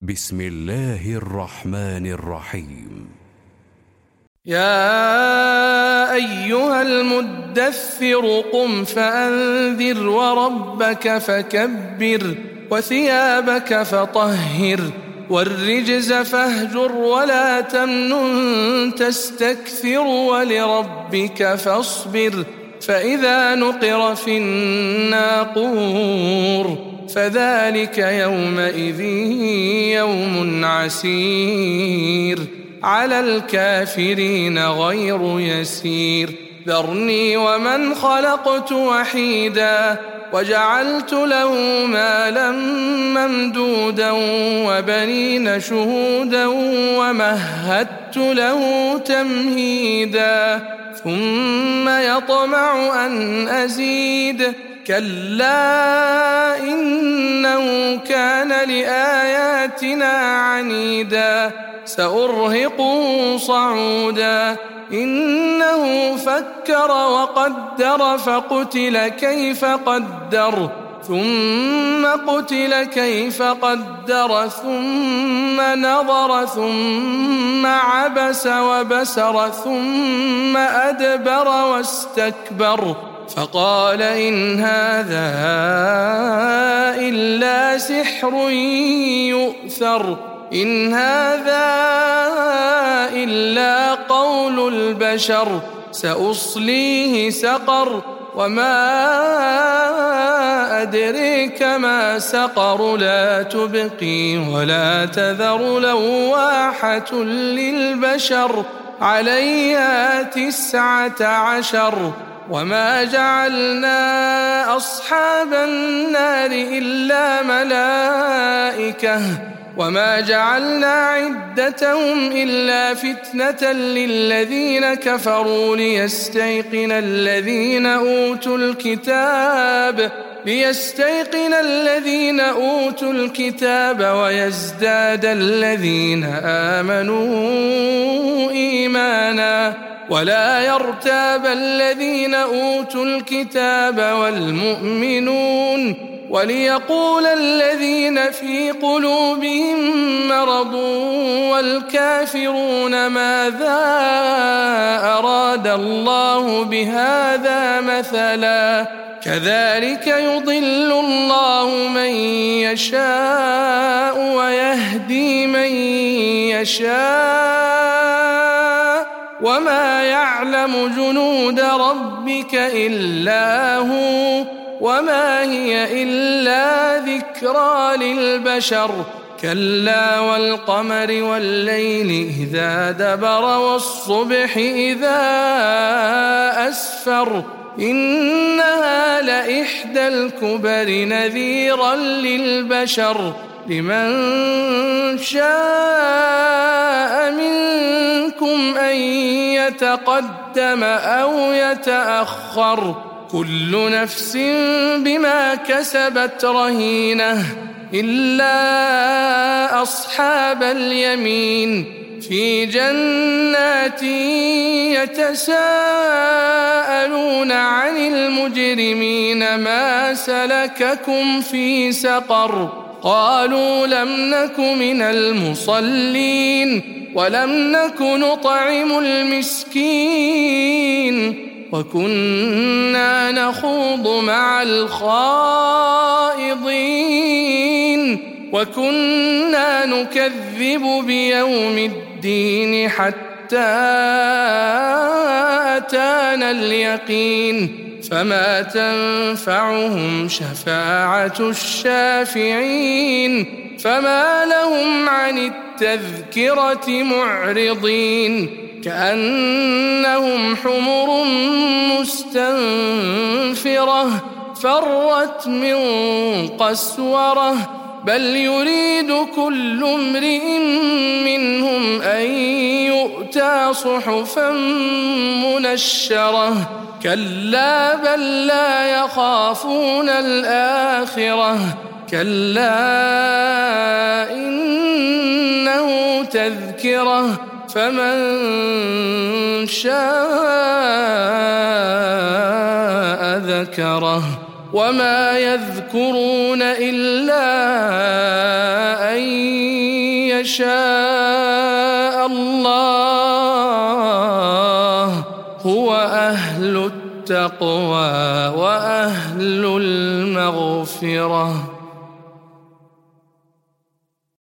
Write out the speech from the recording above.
بسم الله الرحمن الرحيم. يا أيها المدثر قم فأنذر وربك فكبر وثيابك فطهر والرجز فاهجر ولا تمنن تستكثر ولربك فاصبر فإذا نقر في الناقور فذلك يومئذ يوم عسير على الكافرين غير يسير. ذرني ومن خلقت وحيدا وجعلت له مالا ممدودا وبنين شهودا ومهدت له تمهيدا ثم يطمع أن أزيد كلا إنه كان لآياتنا عنيدا سأرهقه صعودا إنه فكر وقدر فقتل كيف قدر ثم قتل كيف قدر ثم نظر ثم عبس وبسر ثم أدبر واستكبر فقال إن هذا إلا سحر يؤثر إن هذا إلا قول البشر سأصليه سقر وما أدريك ما سقر لا تبقي ولا تذر لواحة للبشر عليها 19 وما جعلنا أصحاب النار إلا ملائكة وما جعلنا عدتهم إلا فتنة للذين كفروا ليستيقن الذين أوتوا الكتاب ويزداد الذين آمنوا إيمانا ولا يرتاب الذين أوتوا الكتاب والمؤمنون وليقول الذين في قلوبهم مرض والكافرون ماذا أراد الله بهذا مثلا كذلك يضل الله من يشاء ويهدي من يشاء وما يعلم جنود ربك إلا هو وما هي إلا ذكرى للبشر كلا والقمر والليل إذا دبر والصبح إذا أسفر إنها لإحدى الكبر نذيرا للبشر لمن شاء منكم أن يتقدم أو يتأخر كل نفس بما كسبت رهينة إلا أصحاب اليمين في جنات يتساءلون عن المجرمين ما سلككم في سقر قالوا لم نك من المصلين ولم نك نطعم المسكين وكنا نخوض مع الخائضين وكنا نكذب بيوم الدين حتى أتانا اليقين فما تنفعهم شفاعة الشافعين فما لهم عن التذكرة معرضين كأنهم حمر مستنفرة فرت من قسورة بل يريد كل امرئ منهم أن يؤتى صحفا منشرة كلا بل لا يخافون الآخرة كلا إنه تذكرة فمن شاء ذكره وما يذكرون إلا أن يشاء الله هو أهل التقوى وأهل المغفرة.